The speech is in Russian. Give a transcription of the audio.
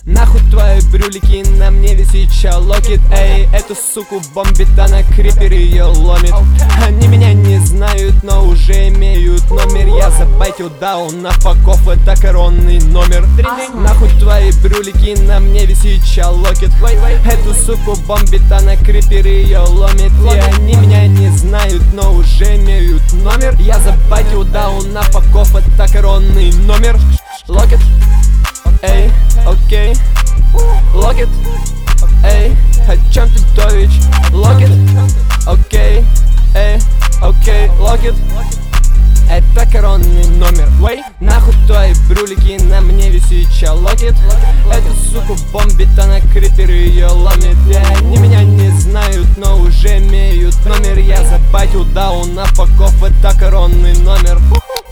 Нахуй твои брюлики, на мне висит чалокет. Эй, эту суку бомбит, она крипер ее ломит. Они меня не знают, но уже имеют номер. Я забайтил даун на факов, это коронный номер. Нахуй твои брюлики, на мне висит чалокет. Эту суку бомбит, она крипер ее ломит. И они меня не знают, но уже имеют номер. Я забайтил даун на факов, это коронный номер. Локет, эй, окей. Локет, эй, о чем ты дович? Локет, окей, эй, окей, локет. Это коронный номер. Нахуй твои брюлики, на мне висит чалокет. Эту суку бомбит, она крипер ее ломит. И они меня не знают, но уже имеют номер. Я забайтил даун на факов, это коронный номер.